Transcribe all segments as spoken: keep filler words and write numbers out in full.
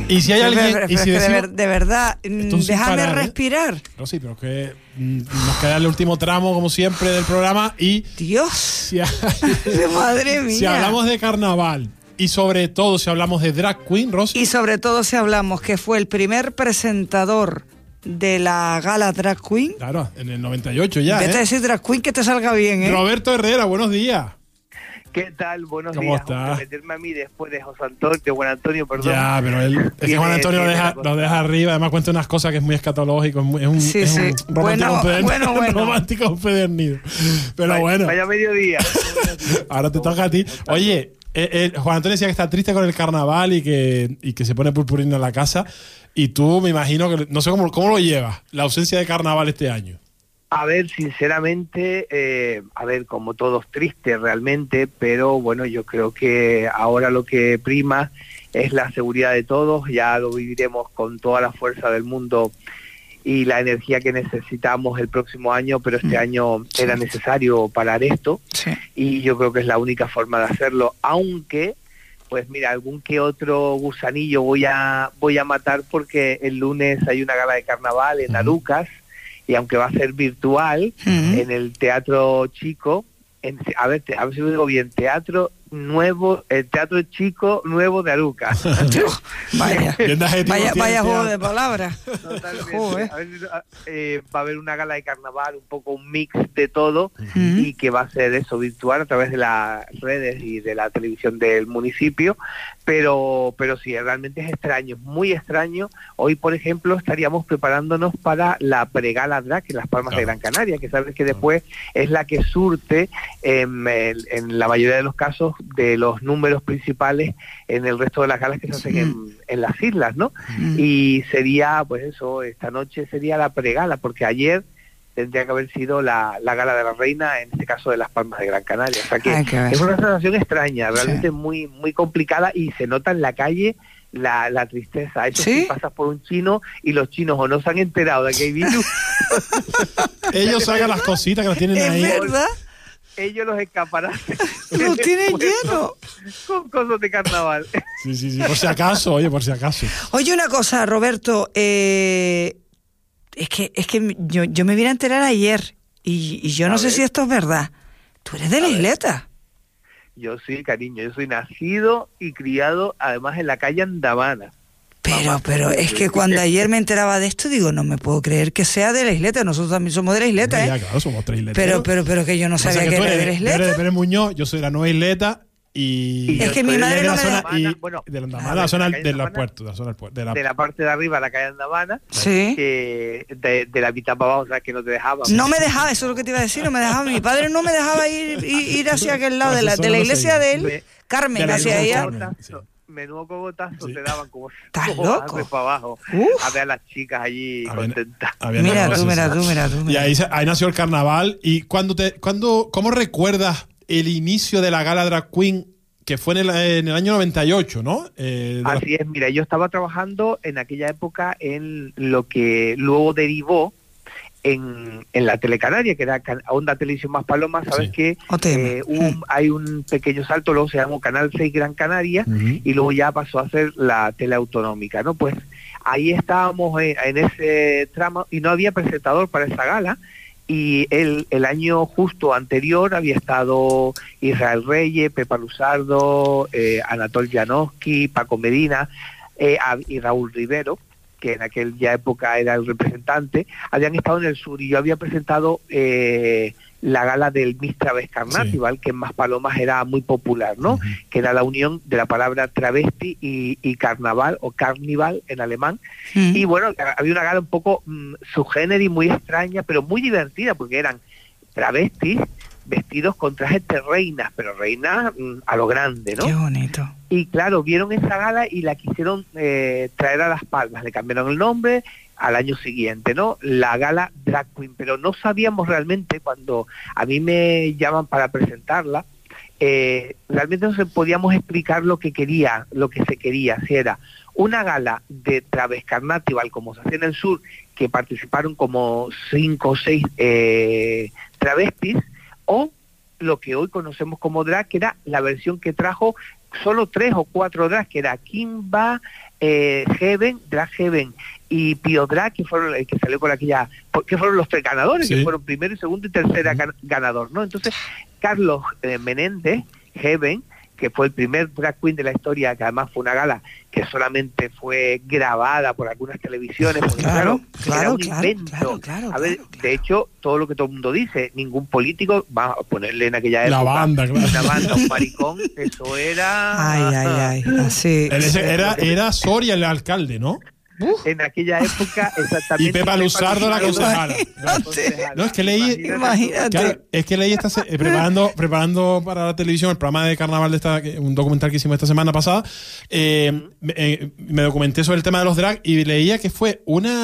Y si hay alguien... Pero, pero, y si pero decimos, de, ver, de verdad, déjame parar, respirar. ¿eh? No, sí, pero es que mm, nos queda el último tramo, como siempre, del programa y... Dios, Si hay, madre mía. Si hablamos de carnaval y sobre todo si hablamos de drag queen, Rosy... Y sobre todo si hablamos que fue el primer presentador de la gala Drag Queen. Claro, en el noventa y ocho ya, Vete ¿eh? a decir Drag Queen que te salga bien, ¿eh? Roberto Herrera, buenos días. ¿Qué tal? Buenos ¿Cómo días. estás? Meterme a mí después de José Antonio, de Juan Antonio, perdón. Ya, pero él, es que Juan Antonio lo deja, lo deja arriba, además cuenta unas cosas que es muy escatológico, es, muy, es un, Sí, es sí. un romántico Bueno, empedernido, bueno, bueno. romántico empedernido. Pero vaya, bueno, Vaya mediodía. ahora te toca a ti. Oye, eh, eh, Juan Antonio decía que está triste con el carnaval y que, y que se pone purpurina en la casa. Y tú, me imagino que, no sé cómo, cómo lo llevas, la ausencia de carnaval este año. A ver, sinceramente, eh, a ver, como todos tristes realmente, pero bueno, yo creo que ahora lo que prima es la seguridad de todos, ya lo viviremos con toda la fuerza del mundo y la energía que necesitamos el próximo año, pero este Mm. año Sí. era necesario parar esto Sí. y yo creo que es la única forma de hacerlo, aunque... Pues mira, algún que otro gusanillo voy a voy a matar porque el lunes hay una gala de carnaval en Arucas y aunque va a ser virtual, Uh-huh. en el Teatro Chico, en, a ver, te, a ver si lo digo bien, Teatro Nuevo, el Teatro Chico Nuevo de Arucas. Vaya, Bien adjetivo vaya, tiene vaya este juego año. de palabras. Totalmente. Joder. A ver, eh, va a haber una gala de carnaval, un poco un mix de todo, Uh-huh. y que va a ser eso, virtual, a través de las redes y de la televisión del municipio, pero pero sí, realmente es extraño, es muy extraño. Hoy, por ejemplo, estaríamos preparándonos para la pregala drag en Las Palmas Claro. de Gran Canaria, que sabes que después es la que surte en, el- en la mayoría de los casos de los números principales en el resto de las galas que se hacen en, en las islas, ¿no? Mm. Y sería, pues eso, esta noche sería la pregala, porque ayer tendría que haber sido la, la gala de la reina, en este caso de Las Palmas de Gran Canaria. O sea que Hay que ver. es una sensación extraña, realmente Sí. muy muy complicada, y se nota en la calle la, la tristeza. Eso ¿Sí? sí, pasas por un chino y los chinos o no se han enterado de que hay virus, Ellos sacan las cositas que las tienen Es ahí. verdad, ellos los escaparates lo tienen Pues, lleno. con cosas de carnaval. Sí, sí, sí, por si acaso, oye, por si acaso. Oye, una cosa, Roberto, eh, es que es que yo, yo me vine a enterar ayer y, y yo no A sé ver. si esto es verdad. Tú eres de la A ver. isleta. Yo sí, cariño, yo soy nacido y criado además en la calle Andamana. Pero, Mamá. pero es que cuando ayer me enteraba de esto, digo, no me puedo creer que sea de la isleta. Nosotros también somos de la isleta, Ya, ¿eh? claro, somos tres isletas. Pero, pero, pero que yo no sabía que tú era de la eres, tú eres de isleta. Pérez Muñoz, yo soy de la nueva isleta y... Y Es yo que mi soy madre de no la me zona da- y Bueno, de la a Andamana, ver, la zona de la calle de los Andamana, puertos, la zona del puerto, de la... de la parte de arriba, la calle Andamana, Sí. que de, de la mitad para abajo, o sea, que no te dejaba. No me dejaba, eso es lo que te iba a decir, no me dejaba. Mi padre no me dejaba ir, ir, ir hacia aquel lado de la, de la iglesia de él, Me- Carmen, de la hacia iglesia allá. de Carmen. Cogotazo, sí. Menudo cogotazo Sí. te daban como ¿Estás como loco? barre para abajo. Uf. A ver a las chicas allí Había- contentas. había Mira cosas, tú, mira sí. tú, mira tú. Y mira. ahí, se- ahí nació el carnaval. ¿Y cuando te, cuando, cómo recuerdas el inicio de la gala Drag Queen, que fue en el, en el año noventa y ocho, ¿no? Eh, de la- Así es, mira, yo estaba trabajando en aquella época en lo que luego derivó en, en la Telecanaria, que era Can- Onda Televisión Más Paloma. Sabes Sí. que O T M. eh, hubo un- hay un pequeño salto, luego se llamó Canal seis Gran Canaria, Ujú. y luego ya pasó a ser la tele autonómica, ¿no? Pues ahí estábamos en, en ese tramo y no había presentador para esa gala, y el, el año justo anterior había estado Israel Reyes, Pepa Luzardo, eh, Anatol Janowski, Paco Medina eh, a- y Raúl Rivero, que en aquella época era el representante, habían estado en el sur, y yo había presentado eh, la gala del Miss Través Carnaval, que en Maspalomas era muy popular, ¿no? Ujú. Que era la unión de la palabra travesti y, y carnaval, o carnival en alemán. Mm. Y bueno, había una gala un poco mm, subgénero y muy extraña, pero muy divertida, porque eran travestis vestidos con trajes de reinas, pero reinas mm, a lo grande, ¿no? Qué bonito. Y claro, vieron esa gala y la quisieron eh, traer a Las Palmas, le cambiaron el nombre al año siguiente, ¿no? La gala Drag Queen, pero no sabíamos realmente, cuando a mí me llaman para presentarla, eh, realmente no se podíamos explicar lo que quería, lo que se quería, si era una gala de Travescarnatival, como se hacía en el sur, que participaron como cinco o seis eh, travestis, o lo que hoy conocemos como drag, que era la versión que trajo solo tres o cuatro drags, que era Kimba, eh, Heaven, Drag Heaven y Pio Drag, que fueron el que salió con aquella, que fueron los tres ganadores, sí. que fueron primero y segundo y tercera gan- ganador, ¿no? Entonces, Carlos eh, Menéndez, Heaven, que fue el primer drag queen de la historia, que además fue una gala que solamente fue grabada por algunas televisiones, porque claro, claro, claro era un claro, invento. Claro, claro, a ver, claro, claro. De hecho, todo lo que todo el mundo dice, ningún político va a ponerle en aquella época la banda, claro. una banda, un maricón, eso era... Ay, ay, ay, así. Era, era Soria el alcalde, ¿no? Uh, en aquella época, exactamente. Y Pepa Luzardo la concejala. No, es que leí. Imagínate. Claro, es que leí esta eh, preparando, preparando para la televisión el programa de carnaval de esta, un documental que hicimos esta semana pasada. Eh, me, eh, me documenté sobre el tema de los drag y leía que fue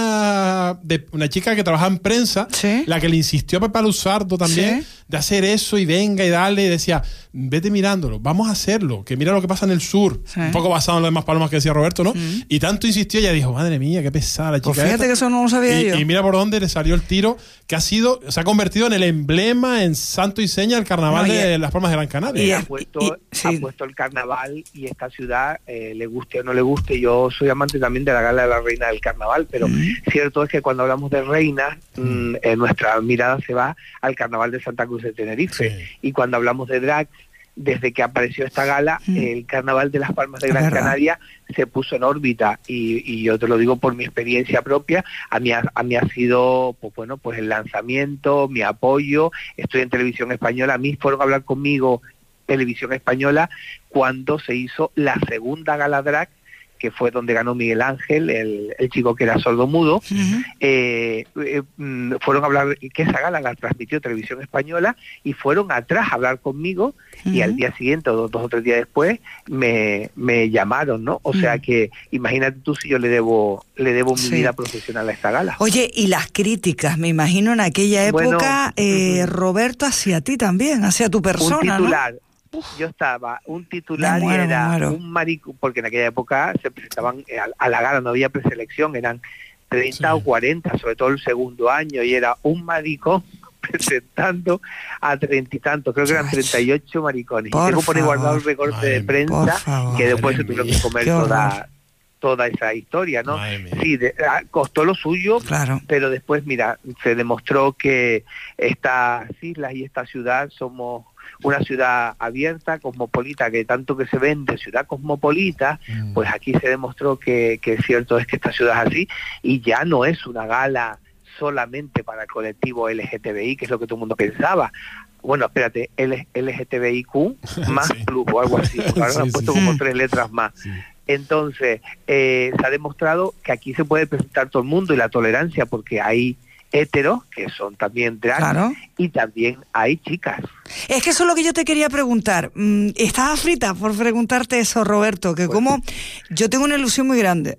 una de, una chica que trabajaba en prensa, ¿sí? la que le insistió a Pepa Luzardo también, ¿sí? de hacer eso y venga y dale. Y decía, vete mirándolo, vamos a hacerlo, que mira lo que pasa en el sur. ¿Sí? Un poco basado en las demás palomas que decía Roberto, ¿no? ¿Sí? Y tanto insistió, ella dijo, madre mía, qué pesada la chica. Pues fíjate esta. que eso no lo sabía y, yo. Y mira por dónde le salió el tiro, que ha sido, se ha convertido en el emblema, en santo y seña del carnaval no, y, de Las Palmas de Gran Canaria. Y ha puesto, y, sí. ha puesto el carnaval y esta ciudad, eh, le guste o no le guste. Yo soy amante también de la gala de la reina del carnaval, pero mm. cierto es que cuando hablamos de reinas, mm, eh, nuestra mirada se va al carnaval de Santa Cruz de Tenerife. Sí. Y cuando hablamos de drags, desde que apareció esta gala, mm. el carnaval de Las Palmas de Gran Canaria se puso en órbita y, y yo te lo digo por mi experiencia propia, a mí ha, a mí ha sido, pues bueno, pues el lanzamiento, mi apoyo, estoy en Televisión Española, a mí fueron a hablar conmigo Televisión Española cuando se hizo la segunda gala drag, que fue donde ganó Miguel Ángel, el, el chico que era sordo-mudo, uh-huh. eh, eh, fueron a hablar, que esa gala la transmitió Televisión Española, y fueron atrás a hablar conmigo, uh-huh. y al día siguiente, o dos, dos o tres días después, me, me llamaron, ¿no? O uh-huh. sea que, imagínate tú si yo le debo le debo mi sí. vida profesional a esta gala. Oye, y las críticas, me imagino en aquella época, bueno, eh, uh-huh. Roberto, hacia ti también, hacia tu persona, un titular, ¿no? Yo estaba, un titular muero, y era un marico, porque en aquella época se presentaban a, a la gala, no había preselección, eran treinta sí. o cuarenta, sobre todo el segundo año, y era un maricón presentando a treinta y tantos, creo que eran treinta y ocho maricones. Por y tengo por ahí guardado el recorte Madre de prensa, que después se tuvieron que comer toda, toda esa historia, ¿no? Sí, de, costó lo suyo, claro. pero después, mira, se demostró que estas islas y esta ciudad somos una ciudad abierta, cosmopolita, que tanto que se vende ciudad cosmopolita, mm. pues aquí se demostró que, que cierto es que esta ciudad es así, y ya no es una gala solamente para el colectivo L G T B I, que es lo que todo el mundo pensaba. Bueno, espérate, L G T B I Q más sí. plus o algo así, porque ahora sí, han puesto sí. como tres letras más. Sí. Entonces, eh, se ha demostrado que aquí se puede presentar todo el mundo, y la tolerancia, porque hay heteros, que son también drag, claro. y también hay chicas. Es que eso es lo que yo te quería preguntar. Estaba frita por preguntarte eso, Roberto, que pues como sí. yo tengo una ilusión muy grande,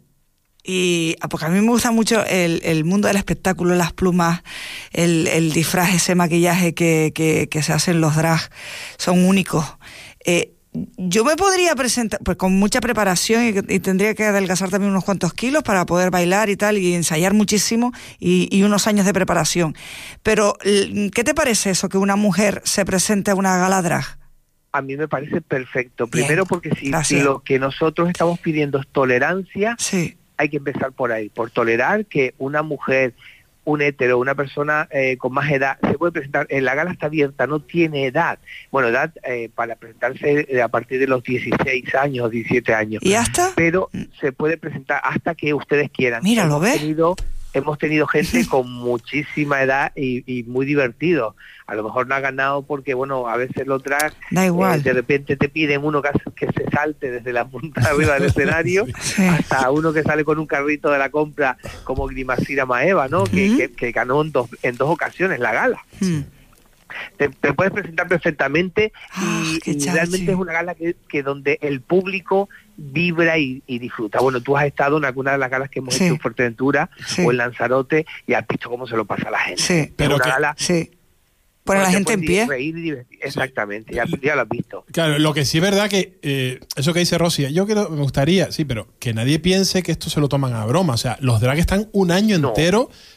y porque a mí me gusta mucho el, el mundo del espectáculo, las plumas, el, el disfraz, ese maquillaje que, que, que se hacen los drags, son únicos. Eh, Yo me podría presentar, pues con mucha preparación, y, y tendría que adelgazar también unos cuantos kilos para poder bailar y tal, y ensayar muchísimo, y, y unos años de preparación. Pero, ¿qué te parece eso, que una mujer se presente a una gala drag? A mí me parece perfecto. Primero Bien. porque si, si lo que nosotros estamos pidiendo es tolerancia, sí. hay que empezar por ahí, por tolerar que una mujer, un hetero, una persona eh, con más edad, se puede presentar, en la gala está abierta, no tiene edad. Bueno, edad eh, para presentarse eh, a partir de los dieciséis años, diecisiete años. ¿Y hasta? Pero se puede presentar hasta que ustedes quieran. Mira, ¿lo ves? Hemos tenido, hemos tenido gente con muchísima edad y, y muy divertido. A lo mejor no ha ganado porque, bueno, a veces lo traes, da igual. Eh, de repente te piden uno que, que se salte desde la punta de arriba del escenario, sí. hasta uno que sale con un carrito de la compra como Grimacira Maeva, ¿no? Uh-huh. que, que, que ganó en dos, en dos ocasiones la gala. Uh-huh. Te, te puedes presentar perfectamente y, oh, y realmente es una gala que, que donde el público vibra y, y disfruta. Bueno, tú has estado en alguna de las galas que hemos sí. hecho en Fuerteventura sí. o en Lanzarote y has visto cómo se lo pasa a la gente. Sí, pero una que, gala, sí. Poner a la gente en pie. Reír y divertir. Exactamente, sí. ya, ya lo has visto. Claro, lo que sí es verdad que eh, eso que dice Rosy, yo creo, me gustaría, sí, pero que nadie piense que esto se lo toman a broma. O sea, los drag están un año no. entero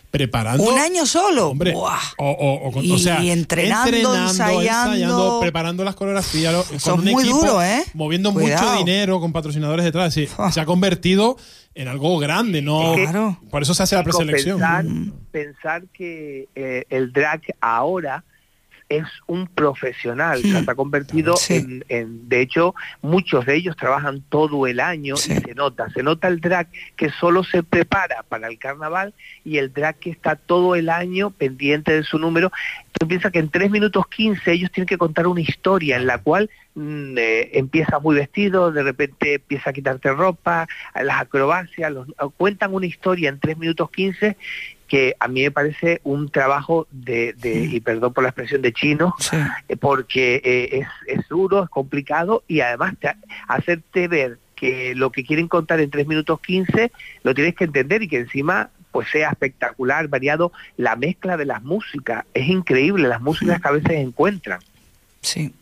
preparando. ¿Un año solo? Hombre, Buah. o, o, o, con- Y o sea, entrenando, ensayando. preparando las coreografías, lo- Eso con un es muy equipo, duro, ¿eh? moviendo Cuidado. mucho dinero, con patrocinadores detrás. Sí, Ah. se ha convertido en algo grande, ¿no? Es que- Claro. Por eso se hace la Chicos, preselección. Pensar, pensar que eh, el drag ahora es un profesional, Hmm. o sea, se ha convertido Sí. en, en, de hecho, muchos de ellos trabajan todo el año Sí. y se nota, se nota el drag que solo se prepara para el carnaval y el drag que está todo el año pendiente de su número. Tú piensas que en tres minutos quince ellos tienen que contar una historia en la cual mm, eh, empiezas muy vestido, de repente empieza a quitarte ropa, las acrobacias, los, cuentan una historia en tres minutos quince que a mí me parece un trabajo de, de y perdón por la expresión, de chino, Sí. eh, porque eh, es, es duro, es complicado y además te, hacerte ver que lo que quieren contar en tres minutos quince lo tienes que entender y que encima pues sea espectacular, variado, la mezcla de las músicas, es increíble las músicas que a veces encuentran. Sí.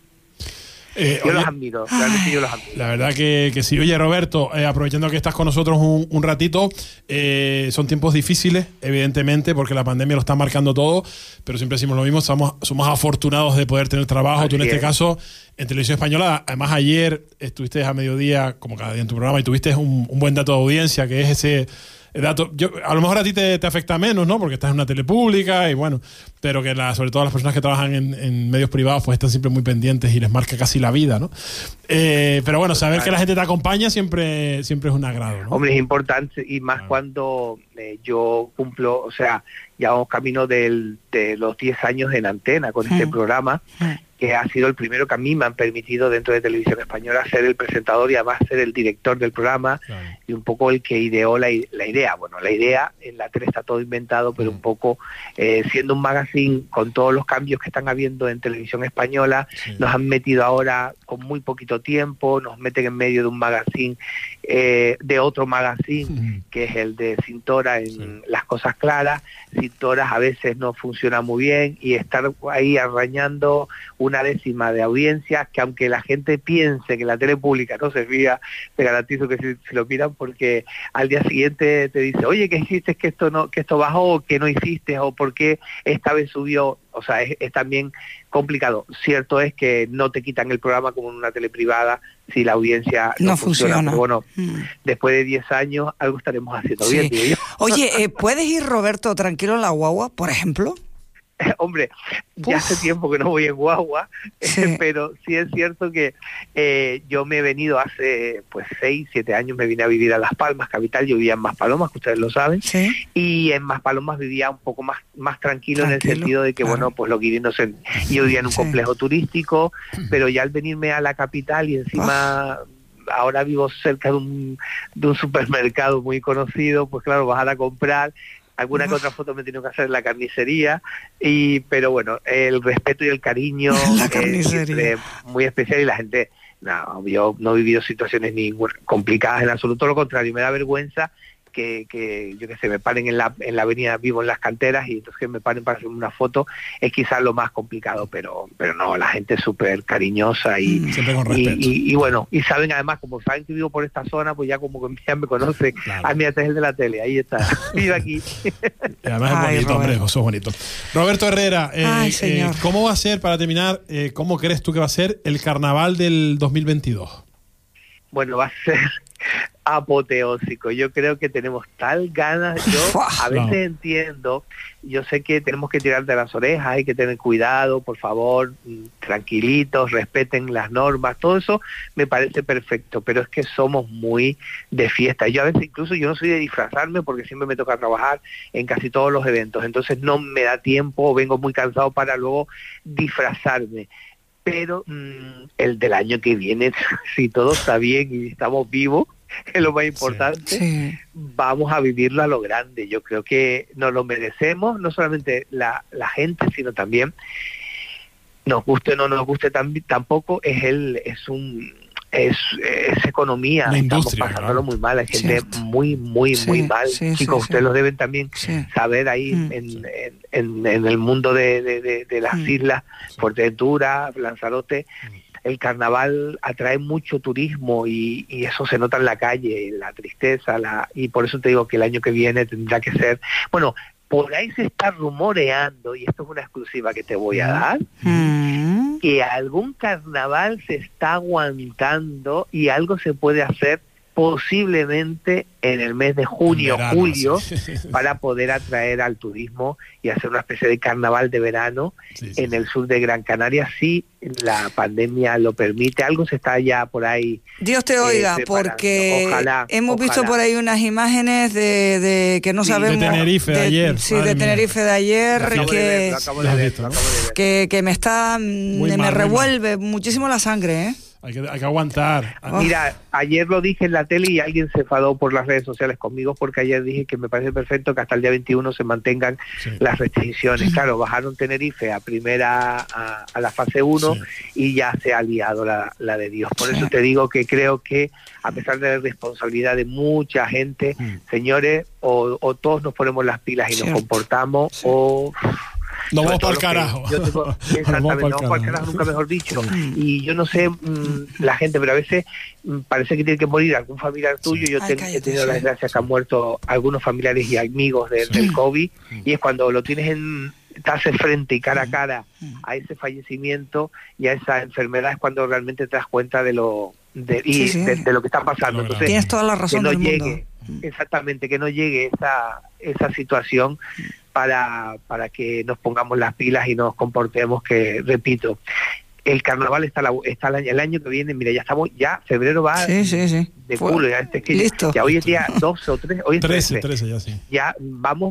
Eh, Yo oye, los admiro, realmente yo los admiro. la verdad que, que sí. Oye, Roberto, eh, aprovechando que estás con nosotros un, un ratito, eh, son tiempos difíciles, evidentemente, porque la pandemia lo está marcando todo, pero siempre decimos lo mismo, somos, somos afortunados de poder tener trabajo. Así Tú en este es. caso, en Televisión Española, además ayer estuviste a mediodía, como cada día en tu programa, y tuviste un, un buen dato de audiencia, que es ese dato. Yo, a lo mejor a ti te, te afecta menos, ¿no? Porque estás en una tele pública y bueno, pero que la, sobre todo las personas que trabajan en, en medios privados pues están siempre muy pendientes y les marca casi la vida, ¿no? Eh, pero bueno, saber que la gente te acompaña siempre, siempre es un agrado, ¿no? Hombre, es importante y más Claro. cuando eh, yo cumplo, o sea, ya vamos camino del, de los diez años en antena con este Mm. programa, Mm. que ha sido el primero que a mí me han permitido dentro de Televisión Española ser el presentador y además ser el director del programa Claro. y un poco el que ideó la, i- la idea. Bueno, la idea en la tele está todo inventado, pero Mm. un poco eh, siendo un magazine con todos los cambios que están habiendo en Televisión Española, Sí. nos han metido ahora con muy poquito tiempo, nos meten en medio de un magazine, eh, de otro magazine, Mm. que es el de Cintora en Sí. Las Cosas Claras. Cintoras a veces no funciona muy bien y estar ahí arañando una décima de audiencias que aunque la gente piense que la tele pública no servía, te garantizo que si, si lo miran porque al día siguiente te dice, oye, ¿qué hiciste que esto no que esto bajó o que no hiciste o por qué esta vez subió? O sea, es, es también complicado. Cierto es que no te quitan el programa como en una tele privada si la audiencia no, No funciona. Pero bueno, Mm. después de diez años algo estaremos haciendo Sí. bien, digo yo. Oye, eh, ¿puedes ir, Roberto, tranquilo en la guagua, por ejemplo? Hombre, ya Uf. hace tiempo que no voy en guagua, Sí. pero sí es cierto que eh, yo me he venido hace pues seis, siete años, me vine a vivir a Las Palmas, capital. Yo vivía en Maspalomas, que ustedes lo saben, Sí. y en Maspalomas vivía un poco más más tranquilo, en Tranquilo, el sentido de que, claro. bueno, pues los guirinos, en, yo vivía en un Sí. complejo turístico, pero ya al venirme a la capital y encima... ahora vivo cerca de un, de un supermercado muy conocido, pues claro, vas a la comprar, alguna que Uf. otra foto me he tenido que hacer en la carnicería, y pero bueno, el respeto y el cariño La es carnicería. siempre muy especial y la gente, no, yo no he vivido situaciones ni complicadas en absoluto, lo contrario, me da vergüenza que, que yo que sé, me paren en la, en la avenida, vivo en las canteras, y entonces que me paren para hacer una foto es quizás lo más complicado, pero pero no, la gente es súper cariñosa y, Mm. Siempre con y, respeto. y- y bueno, y saben además, como saben que vivo por esta zona, pues ya como que ya me conocen. Claro. Ah, mira, este es el de la tele, ahí está, vive aquí. Y además Ay, es bonito, hombre, Roberto. eso es bonito. Roberto Herrera, eh, Ay, eh, señor. ¿cómo va a ser, para terminar, eh, cómo crees tú que va a ser el carnaval del dos mil veintidós? Bueno, va a ser apoteósico. Yo creo que tenemos tal ganas. Yo Fua. a veces No. entiendo, yo sé que tenemos que tirar de las orejas, hay que tener cuidado, por favor, mm, tranquilitos, respeten las normas, todo eso me parece perfecto, pero es que somos muy de fiesta. Yo a veces incluso yo no soy de disfrazarme porque siempre me toca trabajar en casi todos los eventos, entonces no me da tiempo, vengo muy cansado para luego disfrazarme. Pero mmm, el del año que viene, si todo está bien y estamos vivos, que es lo más importante, Sí. vamos a vivirlo a lo grande. Yo creo que nos lo merecemos, no solamente la, la gente, sino también, nos guste o no nos guste tam- tampoco, es el es un es, es economía. Una Estamos industria, pasándolo claro. muy mal, hay gente Cierto. muy, muy, Sí, muy mal. sí, Chicos, sí, ustedes sí. lo deben también Sí. saber ahí Mm. en, en, en- en el mundo de, de- de- de las Mm. islas, Sí. Fuerteventura, Lanzarote. El carnaval atrae mucho turismo y, y eso se nota en la calle, la tristeza, la, y por eso te digo que el año que viene tendrá que ser, bueno, por ahí se está rumoreando, y esto es una exclusiva que te voy a dar, Mm. que algún carnaval se está aguantando y algo se puede hacer posiblemente en el mes de junio, En verano, julio, sí. para poder atraer al turismo y hacer una especie de carnaval de verano Sí, sí, en sí. el sur de Gran Canaria, si la pandemia lo permite. Algo se está ya por ahí. Dios te oiga, eh, preparando. porque Ojalá, hemos ojalá. visto por ahí unas imágenes de, de que no Sí, sabemos... de Tenerife de ayer, Sí, madre de mía. Tenerife de Lo ayer, acabo de ver, que, lo acabo Lo de has ver, visto, lo ¿no? acabo de ver. que, que me está... Muy me mal, muy revuelve muchísimo la sangre, ¿eh? Hay que, hay que aguantar. Oh. Mira, ayer lo dije en la tele y alguien se enfadó por las redes sociales conmigo porque ayer dije que me parece perfecto que hasta el día veintiuno se mantengan Sí. las restricciones. Claro, bajaron Tenerife a primera, a, a la fase uno Sí. y ya se ha liado la, la de Dios. Por eso te digo que creo que a pesar de la responsabilidad de mucha gente, Mm. señores, o, o todos nos ponemos las pilas y Cierto. nos comportamos o... No vamos Sobre para el todo lo carajo. que yo tengo- Nos exactamente, vamos no pa'l vamos para el carajo, nunca mejor dicho. Y yo no sé mm, la gente, pero a veces mm, parece que tiene que morir algún familiar tuyo. Sí. Yo Ay, ten- cállate, he tenido sí. la desgracia que han muerto algunos familiares y amigos de- Sí. del COVID, y es cuando lo tienes en te haces frente y cara a cara a ese fallecimiento y a esa enfermedad, es cuando realmente te das cuenta de lo de, y Sí, sí. de, de lo que está pasando. Lo Entonces, Tienes toda la que razón no del mundo. llegue, exactamente, que no llegue esa, esa situación para, para que nos pongamos las pilas y nos comportemos, que, repito, el carnaval está, la, está el, año, el año que viene, mira, ya estamos, ya febrero va Sí, sí, sí. de Fue- culo, ya, este, que Listo. ya hoy es día doce o trece, hoy es trece, trece, trece ya sí. ya vamos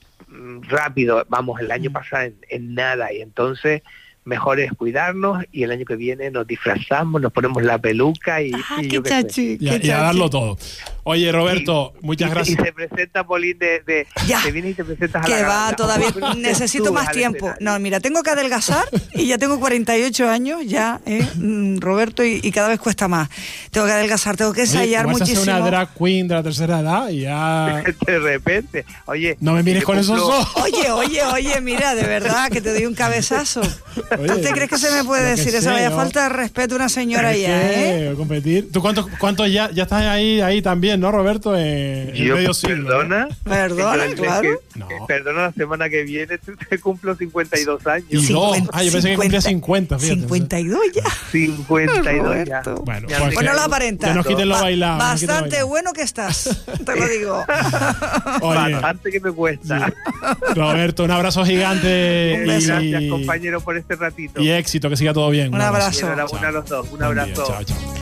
mm, rápido, vamos, el año pasado en, en nada, y entonces mejor es cuidarnos y el año que viene nos disfrazamos, nos ponemos la peluca y, Ah, y qué yo qué sé. chachi, Y a, qué y a chachi. darlo todo. Oye, Roberto, muchas Y- gracias. Y se presenta Polín de, de Ya. te vienes y te presentas a Que la va, gala. todavía Pero te necesito subes más al tiempo. escenario. No, mira, tengo que adelgazar y ya tengo cuarenta y ocho años, ya, ¿eh? Mm, Roberto, y, y cada vez cuesta más. Tengo que adelgazar, tengo que Oye, ensayar tú vas a ser muchísimo. una drag queen de la tercera edad y ya... De repente, oye, No me mires yo con esos cumplo- ojos. Oye, oye, oye, mira, de verdad, que te doy un cabezazo. Oye, ¿Tú te crees que se me puede lo que decir esa sé, vaya ¿no? falta de respeto a una señora Es ya, que eh? competir. ¿Tú cuántos cuántos ya ya estás ahí ahí también, no, Roberto? En, en Yo, medio siglo. ¿no? perdona, Perdona, Yo, claro. que- No. eh, perdona, la semana que viene te, te cumplo cincuenta y dos años. Y dos. cincuenta, Ah, yo pensé que cumplía cincuenta, fíjate. cincuenta y dos ya. cincuenta y dos ya. Roberto. Bueno, Ya pues me Pues no que- lo aparenta. que nos quiten lo Ba- bailado. que nos quiten lo Bastante bailado. bueno que estás, te lo digo. Oye, Bastante que me cuesta. Roberto, un abrazo gigante Un beso. Gracias, y, compañero, por este ratito. y éxito, que siga todo bien. Un abrazo. Y enhorabuena a los dos. Un Buen día, abrazo. chao, chao.